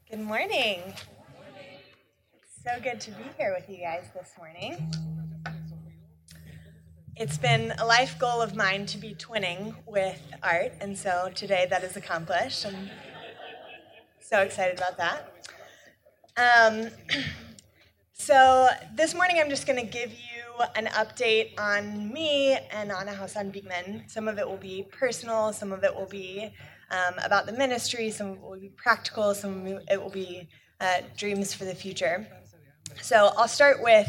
Good morning. It's so good to be here with you guys this morning. It's been a life goal of mine to be twinning with Art, and so today that is accomplished. I'm so excited about that. So this morning I'm just going to give you an update on me and on a house on Beekman. Some of it will be personal, some of it will be about the ministry, some of it will be practical, some of it will be dreams for the future. So I'll start with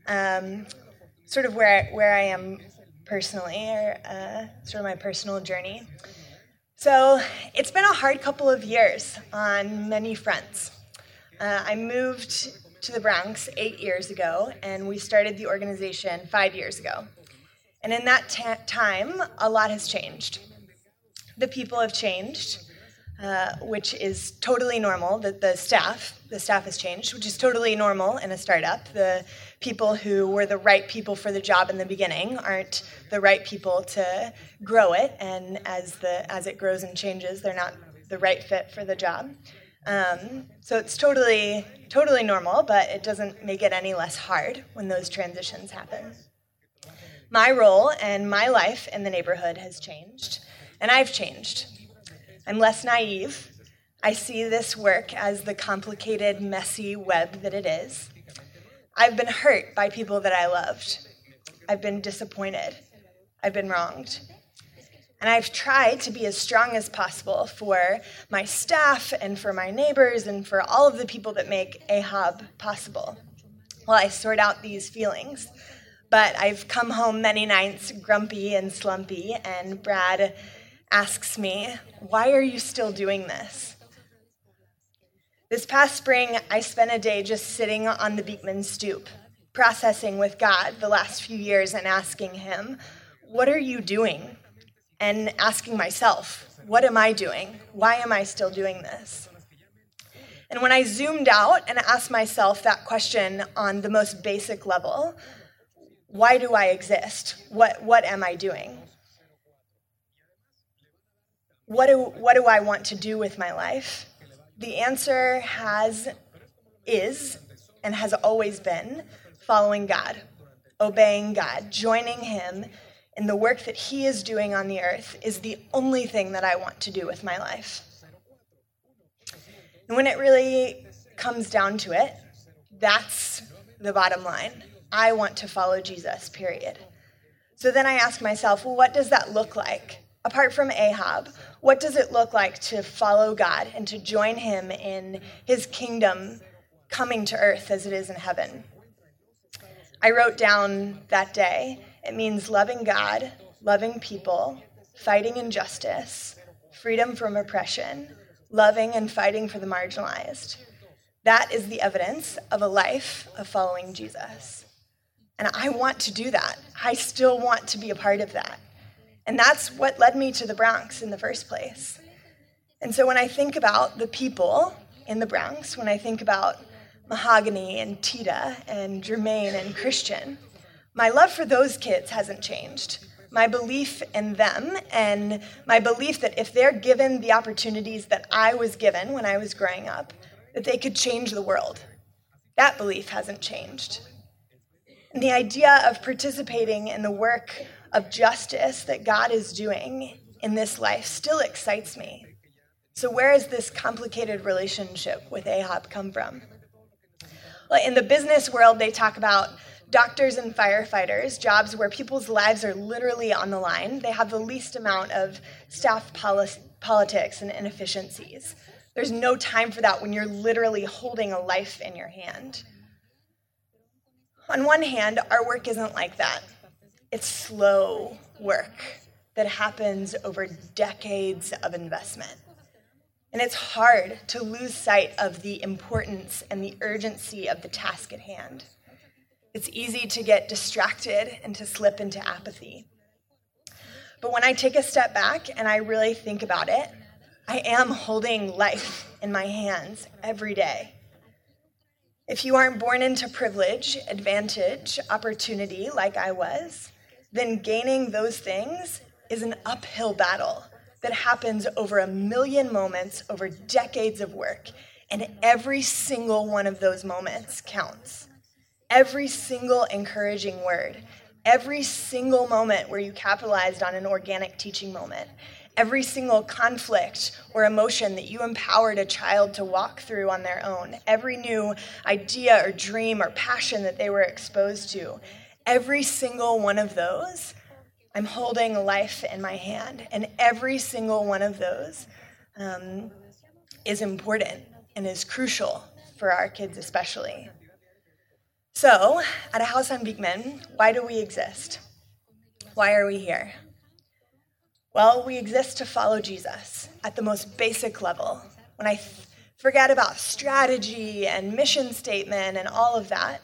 sort of where I am personally, or sort of my personal journey. So it's been a hard couple of years on many fronts. I moved to the Bronx 8 years ago, and we started the organization 5 years ago. And in that time, a lot has changed. The people have changed, which is totally normal. The staff has changed, which is totally normal in a startup. The people who were the right people for the job in the beginning aren't the right people to grow it, and as it grows and changes, they're not the right fit for the job. So it's totally normal, but it doesn't make it any less hard when those transitions happen. My role and my life in the neighborhood has changed, and I've changed. I'm less naive. I see this work as the complicated, messy web that it is. I've been hurt by people that I loved. I've been disappointed. I've been wronged. And I've tried to be as strong as possible for my staff and for my neighbors and for all of the people that make AHOB possible while I sort out these feelings. But I've come home many nights grumpy and slumpy, and Brad asks me, "Why are you still doing this?" This past spring, I spent a day just sitting on the Beekman stoop, processing with God the last few years and asking him, "What are you doing?" And asking myself, what am I doing? Why am I still doing this? And when I zoomed out and asked myself that question on the most basic level, why do I exist? What am I doing? What do I want to do with my life? The answer is and has always been following God, obeying God, joining him in the work that he is doing on the earth is the only thing that I want to do with my life. And when it really comes down to it, that's the bottom line. I want to follow Jesus, period. So then I ask myself, well, what does that look like? Apart from AHOB, what does it look like to follow God and to join him in his kingdom coming to earth as it is in heaven? I wrote down that day, it means loving God, loving people, fighting injustice, freedom from oppression, loving and fighting for the marginalized. That is the evidence of a life of following Jesus. And I want to do that. I still want to be a part of that. And that's what led me to the Bronx in the first place. And so when I think about the people in the Bronx, when I think about Mahogany and Tita and Jermaine and Christian, my love for those kids hasn't changed. My belief in them and my belief that if they're given the opportunities that I was given when I was growing up, that they could change the world. That belief hasn't changed. And the idea of participating in the work of justice that God is doing in this life still excites me. So where has this complicated relationship with AHOB come from? Well, in the business world, they talk about doctors and firefighters, jobs where people's lives are literally on the line. They have the least amount of staff politics and inefficiencies. There's no time for that when you're literally holding a life in your hand. On one hand, our work isn't like that. It's slow work that happens over decades of investment. And it's hard to lose sight of the importance and the urgency of the task at hand. It's easy to get distracted and to slip into apathy. But when I take a step back and I really think about it, I am holding life in my hands every day. If you aren't born into privilege, advantage, opportunity like I was, then gaining those things is an uphill battle that happens over 1 million moments over decades of work. And every single one of those moments counts. Every single encouraging word, every single moment where you capitalized on an organic teaching moment, every single conflict or emotion that you empowered a child to walk through on their own, every new idea or dream or passion that they were exposed to, every single one of those, I'm holding life in my hand. And every single one of those is important and is crucial for our kids especially. So, at a house on Beekman, why do we exist? Why are we here? Well, we exist to follow Jesus at the most basic level. When I forget about strategy and mission statement and all of that,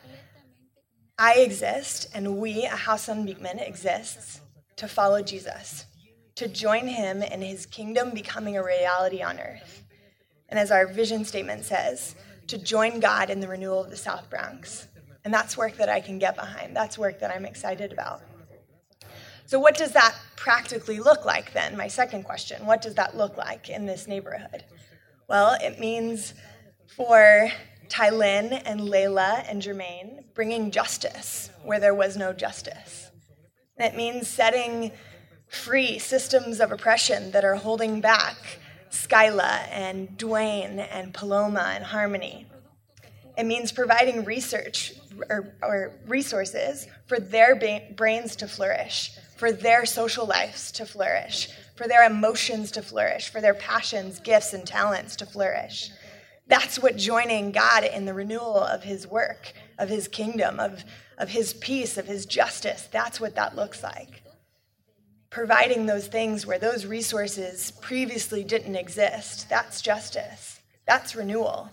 I exist, and we, a house on Beekman, exists to follow Jesus, to join him in his kingdom becoming a reality on earth. And as our vision statement says, to join God in the renewal of the South Bronx. And that's work that I can get behind. That's work that I'm excited about. So what does that practically look like then? My second question, what does that look like in this neighborhood? Well, it means for Tylynn and Layla and Jermaine bringing justice where there was no justice. It means setting free systems of oppression that are holding back Skyla and Dwayne and Paloma and Harmony. It means providing research or resources for their brains to flourish, for their social lives to flourish, for their emotions to flourish, for their passions, gifts, and talents to flourish. That's what joining God in the renewal of his work, of his kingdom, of his peace, of his justice, that's what that looks like. Providing those things where those resources previously didn't exist, that's justice. That's renewal.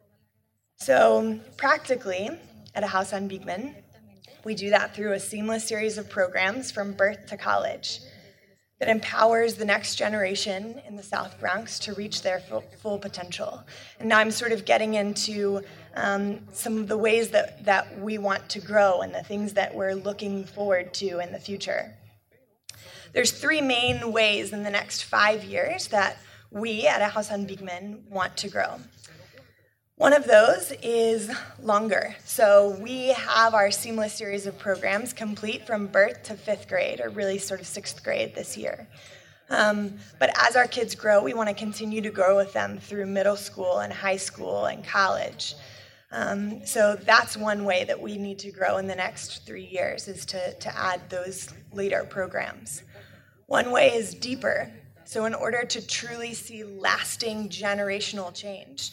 So practically, at a house on Beekman, we do that through a seamless series of programs from birth to college that empowers the next generation in the South Bronx to reach their full potential. And now I'm sort of getting into some of the ways that we want to grow and the things that we're looking forward to in the future. There's 3 main ways in the next 5 years that we at a house on Beekman want to grow. One of those is longer. So we have our seamless series of programs complete from birth to 5th grade, or really sort of 6th grade this year. But as our kids grow, we want to continue to grow with them through middle school and high school and college. So that's one way that we need to grow in the next 3 years, is to add those later programs. One way is deeper. So in order to truly see lasting generational change,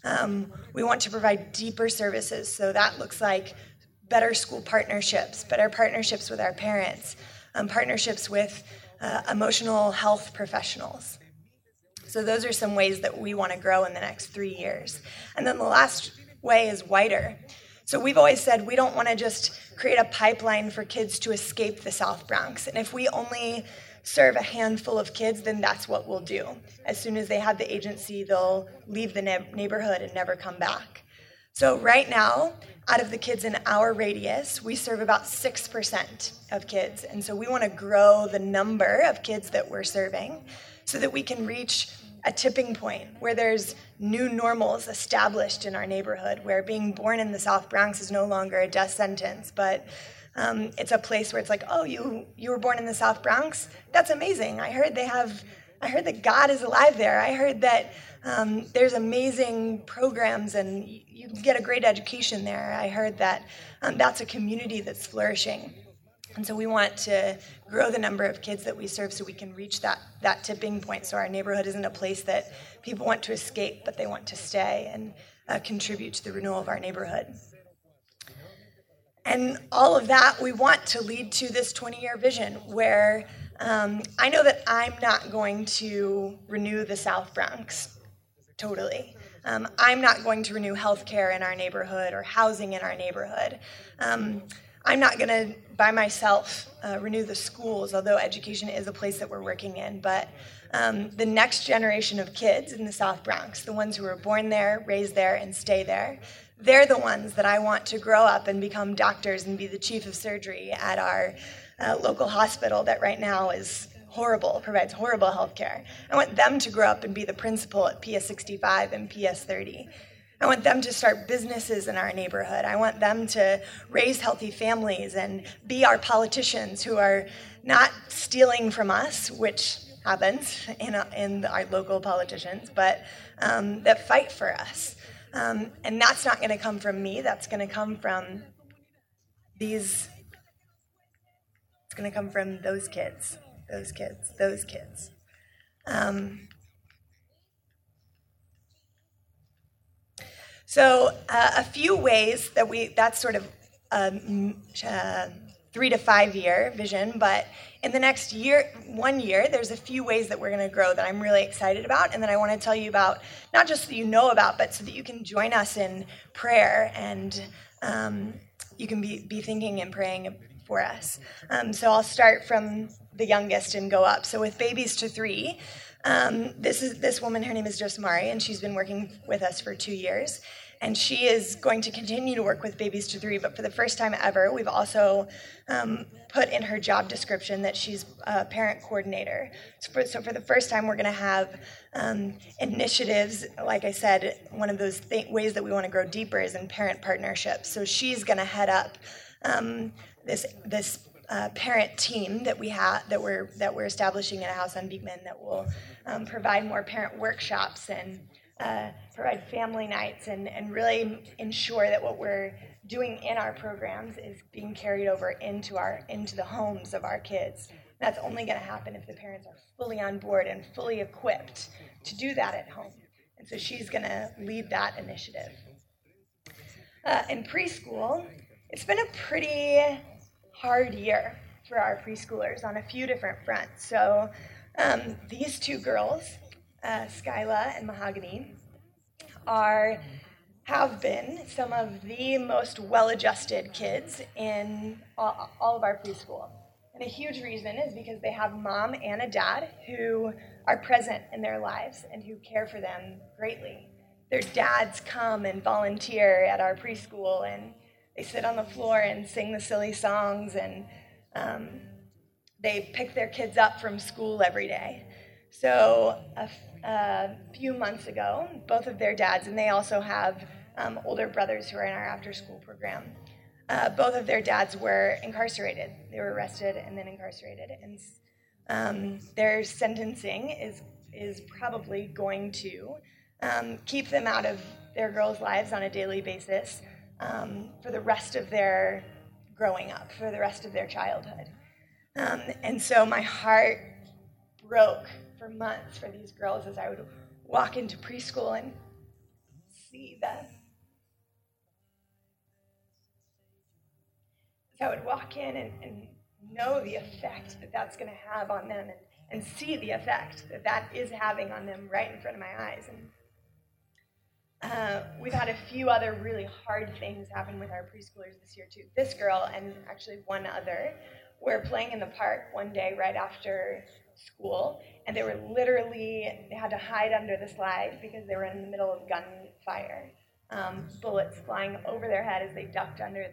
we want to provide deeper services. So that looks like better school partnerships, better partnerships with our parents, partnerships with emotional health professionals. So those are some ways that we want to grow in the next 3 years. And then the last way is wider. So we've always said we don't want to just create a pipeline for kids to escape the South Bronx. And if we only serve a handful of kids, then that's what we'll do. As soon as they have the agency, they'll leave the neighborhood and never come back. So right now, out of the kids in our radius, we serve about 6% of kids. And so we want to grow the number of kids that we're serving so that we can reach a tipping point where there's new normals established in our neighborhood, where being born in the South Bronx is no longer a death sentence, but it's a place where it's like, oh, you were born in the South Bronx? That's amazing. I heard that God is alive there. I heard that there's amazing programs and you can get a great education there. I heard that that's a community that's flourishing. And so we want to grow the number of kids that we serve so we can reach that tipping point, so our neighborhood isn't a place that people want to escape, but they want to stay and contribute to the renewal of our neighborhood. And all of that we want to lead to this 20-year vision where I know that I'm not going to renew the South Bronx totally. I'm not going to renew healthcare in our neighborhood or housing in our neighborhood. I'm not going to, by myself, renew the schools, although education is a place that we're working in. But the next generation of kids in the South Bronx, the ones who were born there, raised there, and stay there, they're the ones that I want to grow up and become doctors and be the chief of surgery at our local hospital that right now is provides horrible health care. I want them to grow up and be the principal at PS 65 and PS 30. I want them to start businesses in our neighborhood. I want them to raise healthy families and be our politicians who are not stealing from us, which happens in our local politicians, but that fight for us. And that's not going to come from me. That's going to come from it's going to come from those kids. So a few ways that's sort of a 3 to 5 year vision, but in the next 1 year, there's a few ways that we're going to grow that I'm really excited about and that I want to tell you about, not just so that you know about, but so that you can join us in prayer and you can be thinking and praying for us. So I'll start from the youngest and go up. So with babies to 3, this woman, her name is Josamari, and she's been working with us for 2 years. And she is going to continue to work with babies to 3, but for the first time ever, we've also put in her job description that she's a parent coordinator. So for the first time, we're going to have initiatives. Like I said, one of those ways that we want to grow deeper is in parent partnerships. So she's going to head up this parent team that we're establishing at a house on Beekman that will provide more parent workshops and provide family nights and really ensure that what we're doing in our programs is being carried over into the homes of our kids. That's only going to happen if the parents are fully on board and fully equipped to do that at home. And so she's going to lead that initiative. In preschool, it's been a pretty hard year for our preschoolers on a few different fronts. So these 2 girls, Skyla and Mahogany, have been some of the most well-adjusted kids in all of our preschool. And a huge reason is because they have a mom and a dad who are present in their lives and who care for them greatly. Their dads come and volunteer at our preschool, and they sit on the floor and sing the silly songs, and they pick their kids up from school every day. So a few months ago, both of their dads, and they also have older brothers who are in our after-school program, both of their dads were incarcerated. They were arrested and then incarcerated. And their sentencing is probably going to keep them out of their girls' lives on a daily basis for the rest of their growing up, for the rest of their childhood. And so my heart broke for months for these girls as I would walk into preschool and see them. As I would walk in and know the effect that that's going to have on them and see the effect that that is having on them right in front of my eyes. And we've had a few other really hard things happen with our preschoolers this year too. This girl and actually one other were playing in the park one day right after school, and they had to hide under the slide because they were in the middle of gunfire. Bullets flying over their head as they ducked under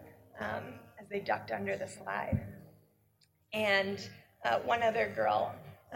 the slide. And one other girl,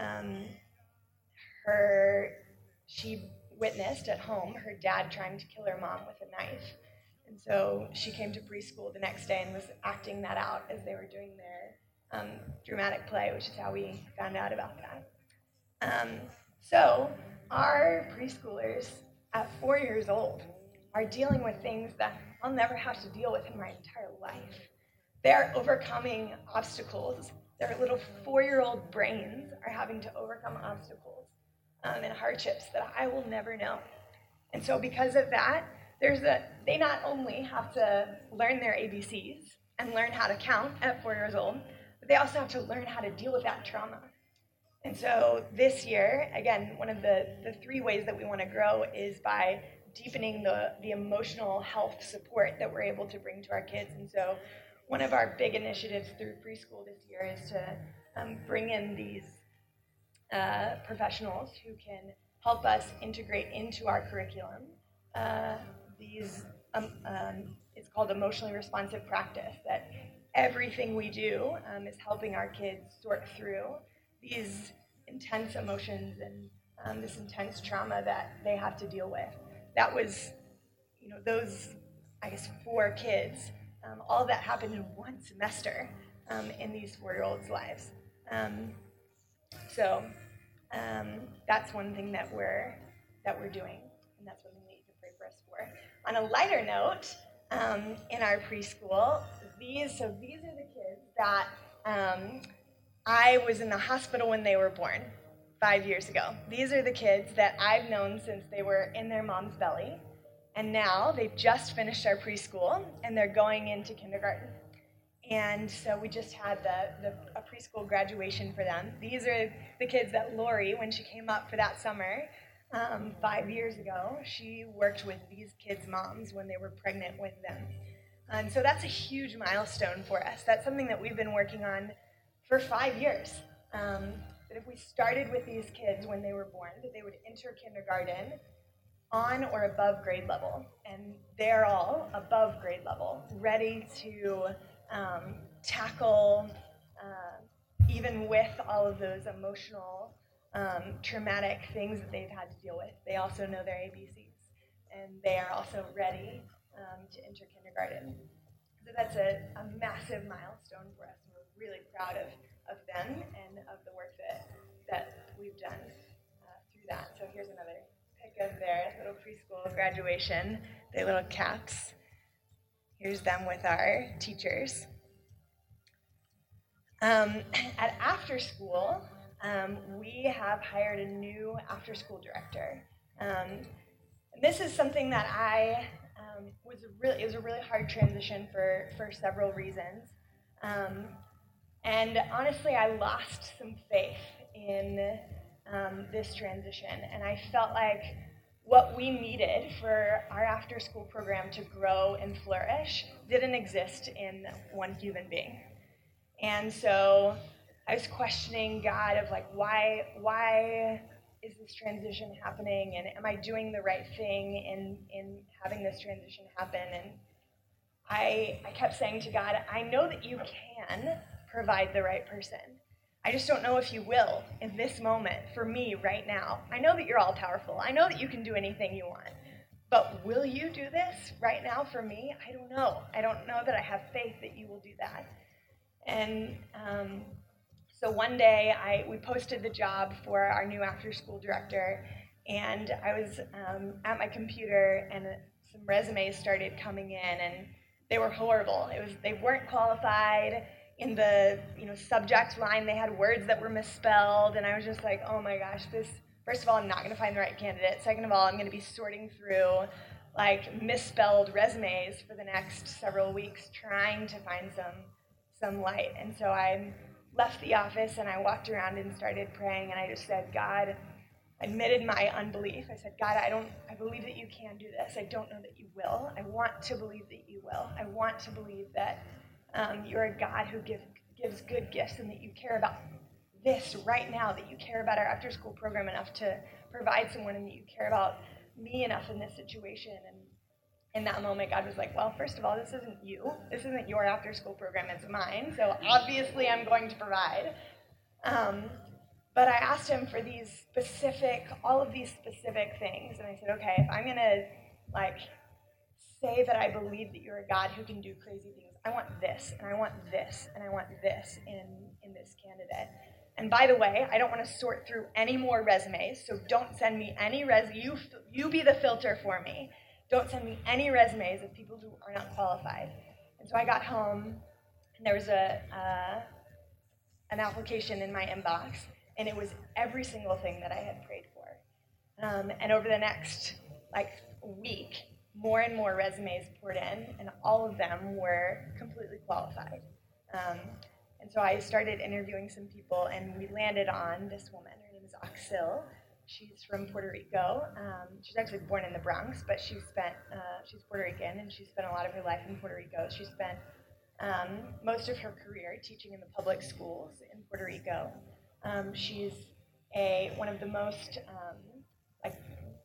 she witnessed at home her dad trying to kill her mom with a knife. And so she came to preschool the next day and was acting that out as they were doing their dramatic play, which is how we found out about that. So our preschoolers at 4 years old are dealing with things that I'll never have to deal with in my entire life. They're overcoming obstacles. Their little 4-year-old brains are having to overcome obstacles and hardships that I will never know. And so because of that, they not only have to learn their ABCs and learn how to count at 4 years old, but they also have to learn how to deal with that trauma. And so this year, again, one of the 3 ways that we want to grow is by deepening the emotional health support that we're able to bring to our kids. And so one of our big initiatives through preschool this year is to bring in these professionals who can help us integrate into our curriculum it's called emotionally responsive practice, that everything we do is helping our kids sort through these intense emotions and this intense trauma that they have to deal with. That was, those, 4 kids. All that happened in one semester in these 4-year-olds' lives. So that's one thing that we're doing, and that's one thing that you can pray for us for. On a lighter note, in our preschool, these are the kids that I was in the hospital when they were born 5 years ago. These are the kids that I've known since they were in their mom's belly, and now they've just finished our preschool and they're going into kindergarten. And so we just had a preschool graduation for them. These are the kids that Lori, when she came up for that summer 5 years ago, she worked with these kids' moms when they were pregnant with them. And so that's a huge milestone for us. That's something that we've been working on for 5 years. That if we started with these kids when they were born, that they would enter kindergarten on or above grade level. And they're all above grade level, ready to tackle, even with all of those emotional, traumatic things that they've had to deal with. They also know their ABCs, and they are also ready to enter kindergarten. So that's a massive milestone for us, and we're really proud of them and of the work that we've done through that. So here's another pic of their little preschool graduation, their little caps. Here's them with our teachers. At After School, we have hired a new after-school director. And this is something that it was a really hard transition for several reasons. And honestly, I lost some faith in this transition, and I felt like what we needed for our after-school program to grow and flourish didn't exist in one human being. And so I was questioning God of why is this transition happening, and am I doing the right thing in having this transition happen? And I kept saying to God, I know that you can provide the right person. I just don't know if you will in this moment for me right now. I know that you're all powerful. I know that you can do anything you want. But will you do this right now for me? I don't know. I don't know that I have faith that you will do that. And so one day we posted the job for our new after-school director, and I was at my computer, and some resumes started coming in, and they were horrible. They weren't qualified. In the subject line, they had words that were misspelled, and I was just like, oh my gosh, first of all, I'm not going to find the right candidate. Second of all, I'm going to be sorting through misspelled resumes for the next several weeks, trying to find some light. And so I left the office and I walked around and started praying, and I just said, God, admitted my unbelief. I said, God, I believe that you can do this. I don't know that you will. I want to believe that you will. I want to believe that you're a God who gives good gifts, and that you care about this right now, that you care about our after-school program enough to provide someone, and that you care about me enough in this situation. And in that moment, God was like, well, first of all, this isn't you. This isn't your after-school program. It's mine. So obviously I'm going to provide. But I asked him for all of these specific things. And I said, okay, if I'm going to say that I believe that you're a God who can do crazy things, I want this, and I want this, and I want this in this candidate. And by the way, I don't want to sort through any more resumes, so don't send me any you be the filter for me. Don't send me any resumes of people who are not qualified. And so I got home, and there was an application in my inbox, and it was every single thing that I had prayed for. And over the next week, more and more resumes poured in, and all of them were completely qualified. And so I started interviewing some people, and we landed on this woman. Her name is Oxil. She's from Puerto Rico. She's actually born in the Bronx, but she's Puerto Rican, and she spent a lot of her life in Puerto Rico. She spent most of her career teaching in the public schools in Puerto Rico. She's one of the most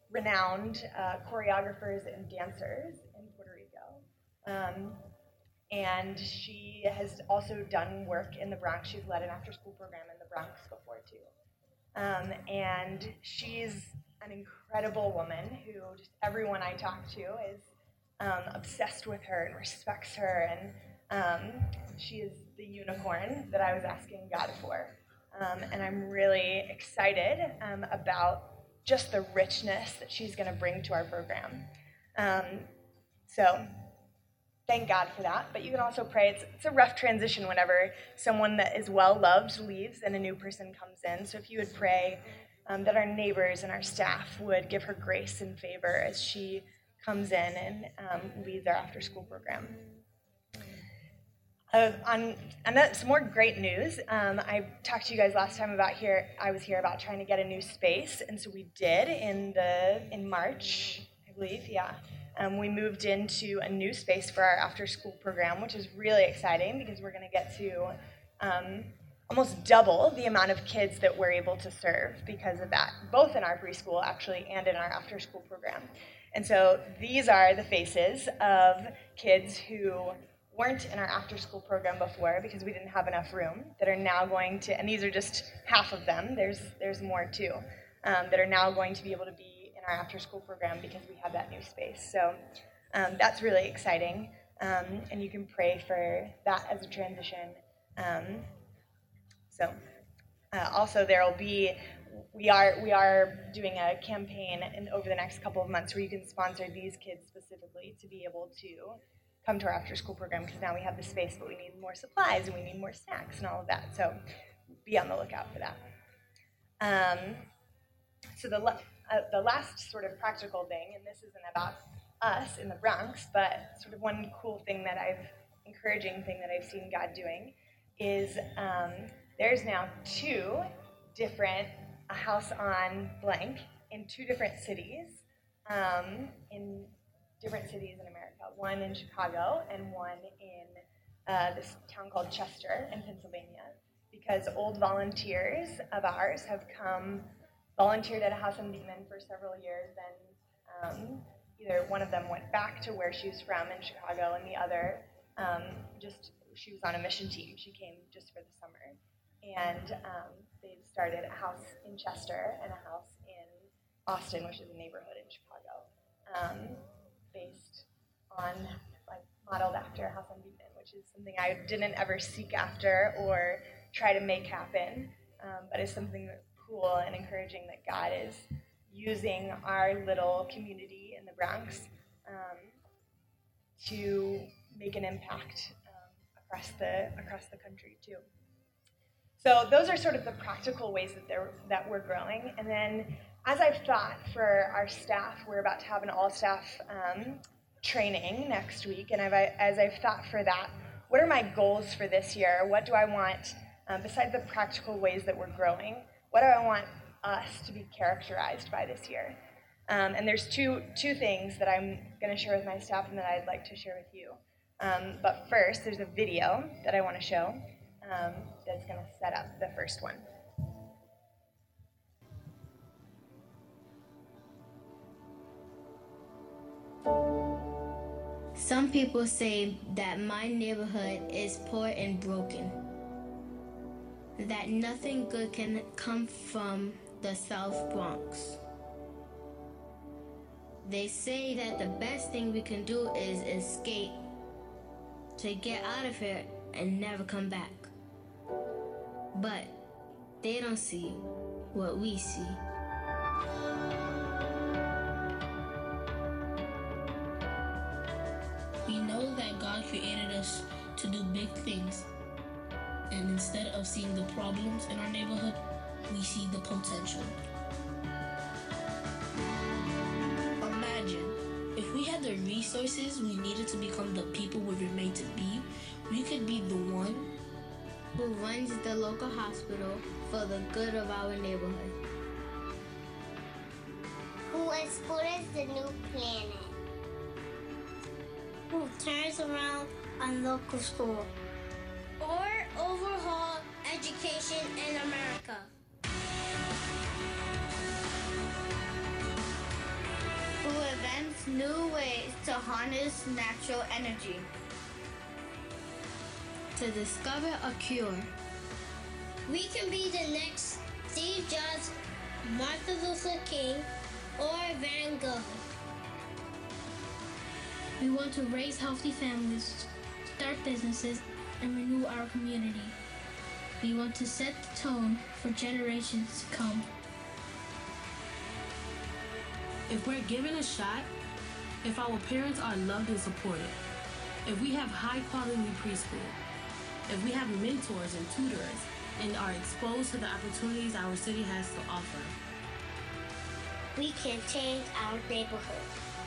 renowned choreographers and dancers in Puerto Rico. And she has also done work in the Bronx. She's led an after-school program in the Bronx before, too. And she's an incredible woman who just everyone I talk to is obsessed with her and respects her. And she is the unicorn that I was asking God for. And I'm really excited about just the richness that she's going to bring to our program. So thank God for that. But you can also pray. It's a rough transition whenever someone that is well-loved leaves and a new person comes in. So if you would pray that our neighbors and our staff would give her grace and favor as she comes in and leads our after-school program. On some more great news, I talked to you guys last time I was here about trying to get a new space, and so we did in March, I believe, yeah. We moved into a new space for our after-school program, which is really exciting because we're going to get to almost double the amount of kids that we're able to serve because of that, both in our preschool, actually, and in our after-school program. And so these are the faces of kids who weren't in our after-school program before because we didn't have enough room, that are now going to, and these are just half of them, there's more too, that are now going to be able to be in our after-school program because we have that new space. So that's really exciting, and you can pray for that as a transition. Also we are doing a campaign over the next couple of months where you can sponsor these kids specifically to be able to come to our after-school program because now we have the space, but we need more supplies and we need more snacks and all of that. So be on the lookout for that. So the last sort of practical thing, and this isn't about us in the Bronx, but sort of one cool thing encouraging thing that I've seen God doing is there's now a house on blank in two different cities, in America. One in Chicago and one in this town called Chester in Pennsylvania, because old volunteers of ours have volunteered at a house on Beekman for several years, and either one of them went back to where she was from in Chicago, and the other she was on a mission team. She came just for the summer, and they started a house in Chester and a house in Austin, which is a neighborhood in Chicago, based on, modeled after a house on Beekman, which is something I didn't ever seek after or try to make happen, but it's something cool and encouraging that God is using our little community in the Bronx to make an impact across the country too. So those are sort of the practical ways that we're growing. And then as I've thought for our staff, we're about to have an all-staff training next week. And as I've thought for that, what are my goals for this year? What do I want, besides the practical ways that we're growing, what do I want us to be characterized by this year? And there's two things that I'm going to share with my staff and that I'd like to share with you. But first, there's a video that I want to show that's going to set up the first one. Some people say that my neighborhood is poor and broken, that nothing good can come from the South Bronx. They say that the best thing we can do is escape, to get out of here and never come back. But they don't see what we see. We know that God created us to do big things. And instead of seeing the problems in our neighborhood, we see the potential. Imagine, if we had the resources we needed to become the people we were made to be, we could be the one who runs the local hospital for the good of our neighborhood, who explores the new planet, who turns around a local school, or overhaul education in America. Who invents new ways to harness natural energy, to discover a cure. We can be the next Steve Jobs, Martin Luther King, or Van Gogh. We want to raise healthy families, start businesses, and renew our community. We want to set the tone for generations to come. If we're given a shot, if our parents are loved and supported, if we have high-quality preschool, if we have mentors and tutors, and are exposed to the opportunities our city has to offer, we can change our neighborhood.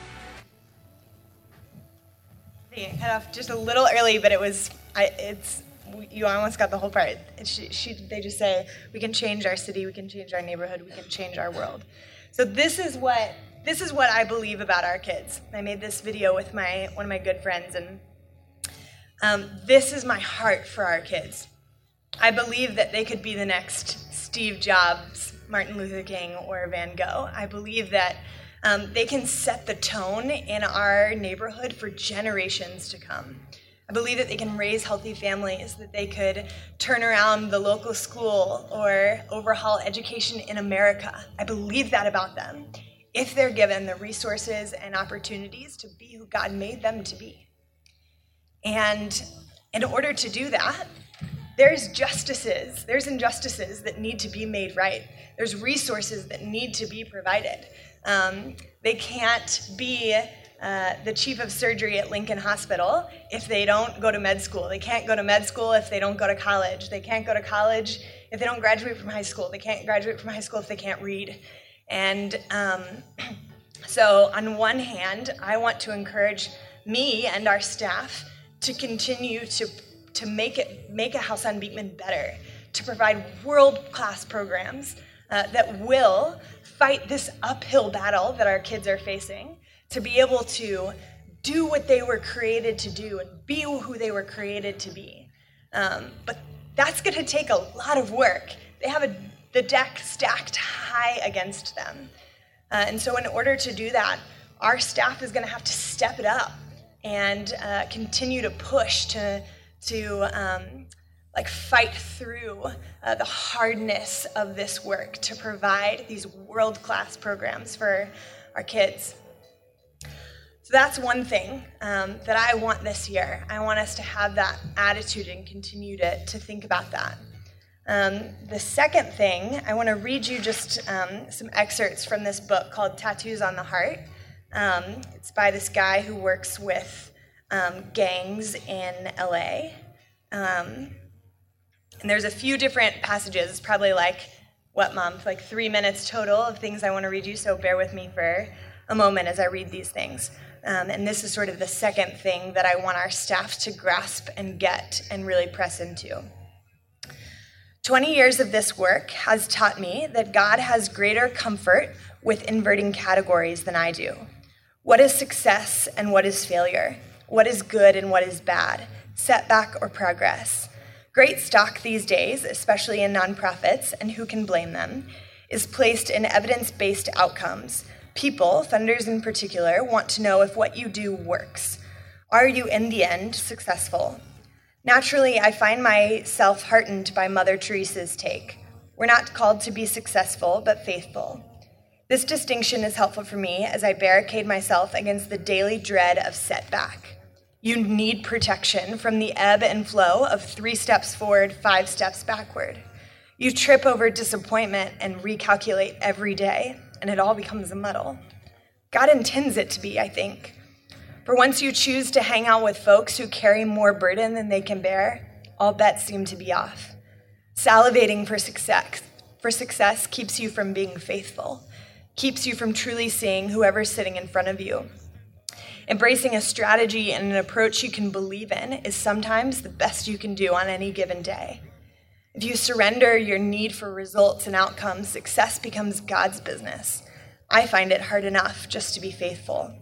I cut off just a little early, but you almost got the whole part. They just say, we can change our city, we can change our neighborhood, we can change our world. So this is what I believe about our kids. I made this video with one of my good friends, and this is my heart for our kids. I believe that they could be the next Steve Jobs, Martin Luther King, or Van Gogh. I believe that they can set the tone in our neighborhood for generations to come. I believe that they can raise healthy families, that they could turn around the local school or overhaul education in America. I believe that about them, if they're given the resources and opportunities to be who God made them to be. And in order to do that, there's injustices that need to be made right. There's resources that need to be provided. They can't be the chief of surgery at Lincoln Hospital if they don't go to med school. They can't go to med school if they don't go to college. They can't go to college if they don't graduate from high school. They can't graduate from high school if they can't read. And so on one hand, I want to encourage me and our staff to continue to make a House on Beekman better, to provide world-class programs that will fight this uphill battle that our kids are facing, to be able to do what they were created to do and be who they were created to be. But that's going to take a lot of work. They have the deck stacked high against them. And so in order to do that, our staff is going to have to step it up and continue to push to fight through the hardness of this work to provide these world-class programs for our kids. So that's one thing that I want this year. I want us to have that attitude and continue to think about that. The second thing, I want to read you just some excerpts from this book called Tattoos on the Heart. It's by this guy who works with gangs in LA. And there's a few different passages. It's probably like 3 minutes total of things I want to read you, so bear with me for a moment as I read these things. And this is sort of the second thing that I want our staff to grasp and get and really press into. 20 years of this work has taught me that God has greater comfort with inverting categories than I do. What is success and what is failure? What is good and what is bad? Setback or progress? Great stock these days, especially in nonprofits, and who can blame them, is placed in evidence-based outcomes. People, funders in particular, want to know if what you do works. Are you, in the end, successful? Naturally, I find myself heartened by Mother Teresa's take. We're not called to be successful, but faithful. This distinction is helpful for me as I barricade myself against the daily dread of setback. You need protection from the ebb and flow of 3 steps forward, 5 steps backward. You trip over disappointment and recalculate every day, and it all becomes a muddle. God intends it to be, I think. For once you choose to hang out with folks who carry more burden than they can bear, all bets seem to be off. Salivating for success keeps you from being faithful, keeps you from truly seeing whoever's sitting in front of you. Embracing a strategy and an approach you can believe in is sometimes the best you can do on any given day. If you surrender your need for results and outcomes, success becomes God's business. I find it hard enough just to be faithful.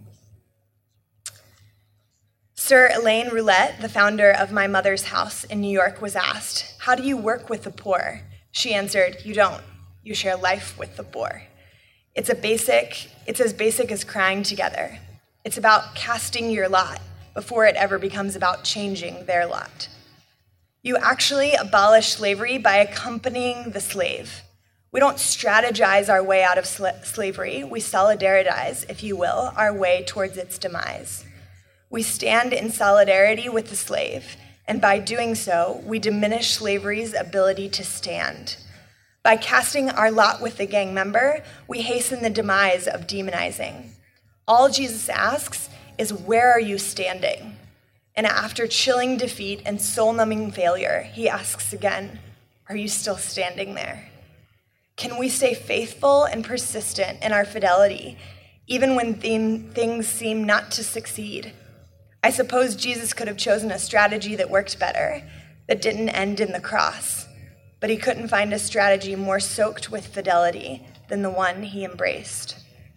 Sir Elaine Roulette, the founder of My Mother's House in New York, was asked, "How do you work with the poor?" She answered, "You don't. You share life with the poor." It's as basic as crying together. It's about casting your lot before it ever becomes about changing their lot. You actually abolish slavery by accompanying the slave. We don't strategize our way out of slavery. We solidarize, if you will, our way towards its demise. We stand in solidarity with the slave, and by doing so, we diminish slavery's ability to stand. By casting our lot with the gang member, we hasten the demise of demonizing. All Jesus asks is, where are you standing? And after chilling defeat and soul-numbing failure, he asks again, are you still standing there? Can we stay faithful and persistent in our fidelity, even when things seem not to succeed? I suppose Jesus could have chosen a strategy that worked better, that didn't end in the cross, but he couldn't find a strategy more soaked with fidelity than the one he embraced.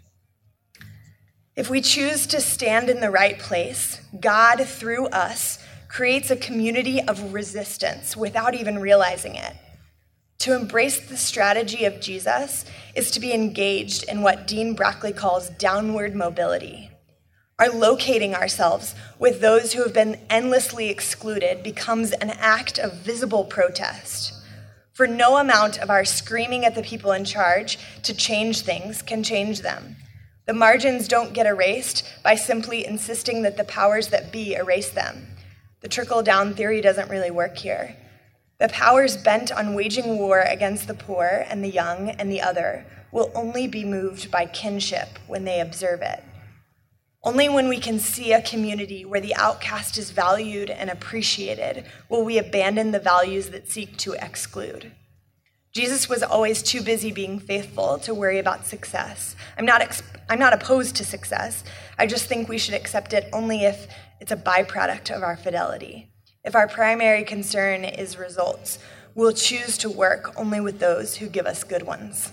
If we choose to stand in the right place, God, through us, creates a community of resistance without even realizing it. To embrace the strategy of Jesus is to be engaged in what Dean Brackley calls downward mobility. Our locating ourselves with those who have been endlessly excluded becomes an act of visible protest. For no amount of our screaming at the people in charge to change things can change them. The margins don't get erased by simply insisting that the powers that be erase them. The trickle-down theory doesn't really work here. The powers bent on waging war against the poor and the young and the other will only be moved by kinship when they observe it. Only when we can see a community where the outcast is valued and appreciated will we abandon the values that seek to exclude. Jesus was always too busy being faithful to worry about success. I'm not opposed to success. I just think we should accept it only if it's a byproduct of our fidelity. If our primary concern is results, we'll choose to work only with those who give us good ones.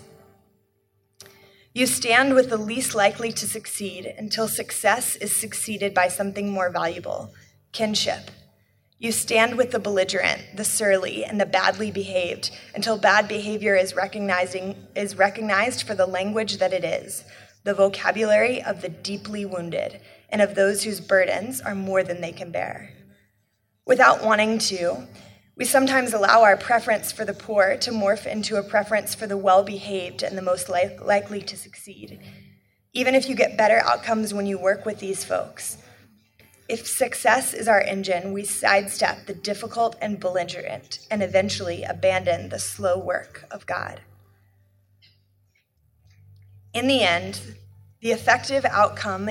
You stand with the least likely to succeed until success is succeeded by something more valuable, kinship. You stand with the belligerent, the surly, and the badly behaved until bad behavior is recognized for the language that it is, the vocabulary of the deeply wounded and of those whose burdens are more than they can bear. Without wanting to, we sometimes allow our preference for the poor to morph into a preference for the well-behaved and the most likely to succeed, even if you get better outcomes when you work with these folks. If success is our engine, we sidestep the difficult and belligerent and eventually abandon the slow work of God. In the end, effective outcomes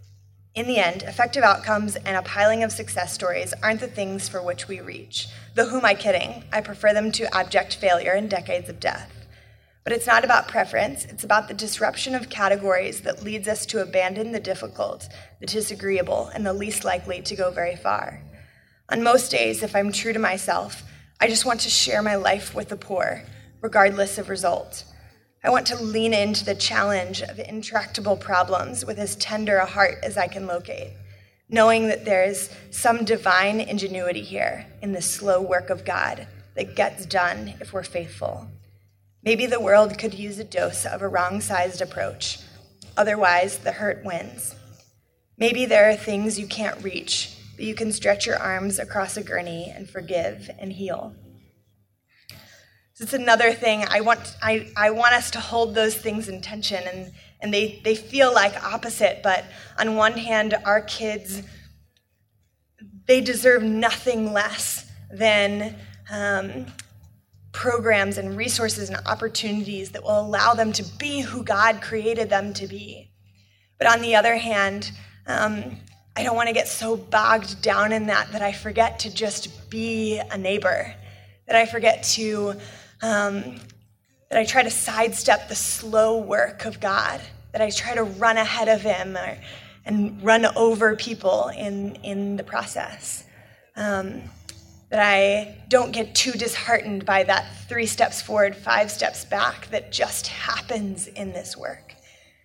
and a piling of success stories aren't the things for which we reach. Though who am I kidding? I prefer them to abject failure and decades of death. But it's not about preference. It's about the disruption of categories that leads us to abandon the difficult, the disagreeable, and the least likely to go very far. On most days, if I'm true to myself, I just want to share my life with the poor, regardless of result. I want to lean into the challenge of intractable problems with as tender a heart as I can locate, knowing that there is some divine ingenuity here in the slow work of God that gets done if we're faithful. Maybe the world could use a dose of a wrong-sized approach. Otherwise, the hurt wins. Maybe there are things you can't reach, but you can stretch your arms across a gurney and forgive and heal. So it's another thing. I want us to hold those things in tension, and they feel like opposite, but on one hand, our kids, they deserve nothing less than programs and resources and opportunities that will allow them to be who God created them to be. But on the other hand, I don't want to get so bogged down in that I forget to just be a neighbor, that I forget to, that I try to sidestep the slow work of God, that I try to run ahead of him and run over people in the process. That I don't get too disheartened by that 3 steps forward, 5 steps back that just happens in this work.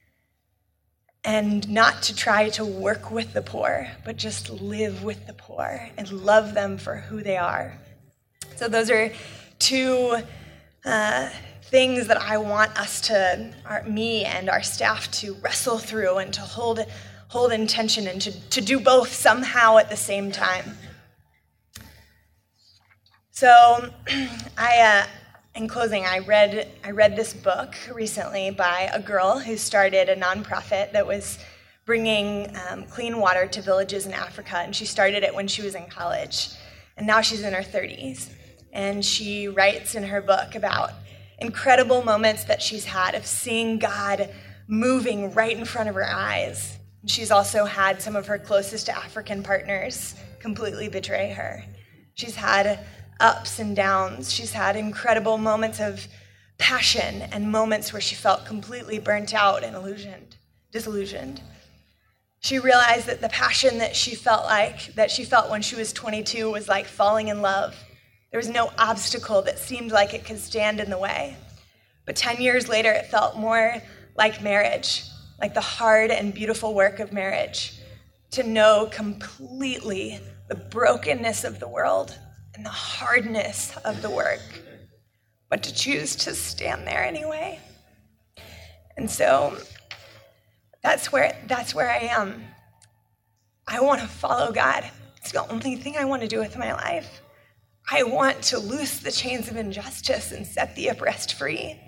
And not to try to work with the poor, but just live with the poor and love them for who they are. So those are 2 things that I want us to, me and our staff, to wrestle through and to hold in tension and to do both somehow at the same time. So in closing, I read this book recently by a girl who started a nonprofit that was bringing clean water to villages in Africa, and she started it when she was in college, and now she's in her 30s. And she writes in her book about incredible moments that she's had of seeing God moving right in front of her eyes. She's also had some of her closest African partners completely betray her. She's had ups and downs. She's had incredible moments of passion and moments where she felt completely burnt out and disillusioned. She realized that the passion that she felt when she was 22 was like falling in love. There was no obstacle that seemed like it could stand in the way. But 10 years later, it felt more like marriage, like the hard and beautiful work of marriage, to know completely the brokenness of the world and the hardness of the work, but to choose to stand there anyway. And so that's where I am. I want to follow God. It's the only thing I want to do with my life. I want to loose the chains of injustice and set the oppressed free.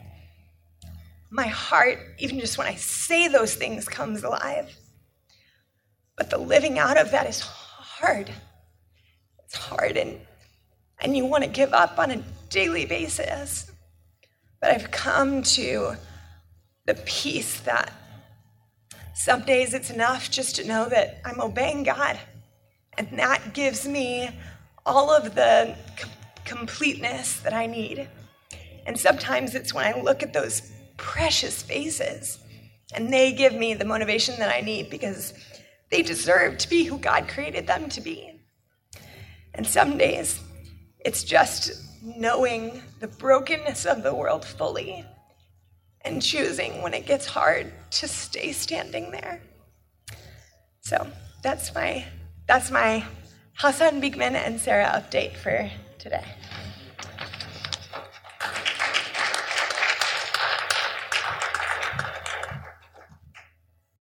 My heart, even just when I say those things, comes alive. But the living out of that is hard. It's hard, and you want to give up on a daily basis. But I've come to the peace that some days it's enough just to know that I'm obeying God. And that gives me all of the completeness that I need. And sometimes it's when I look at those precious faces and they give me the motivation that I need because they deserve to be who God created them to be. And some days it's just knowing the brokenness of the world fully and choosing when it gets hard to stay standing there. So that's my Hassan Beekman and Sarah update for today.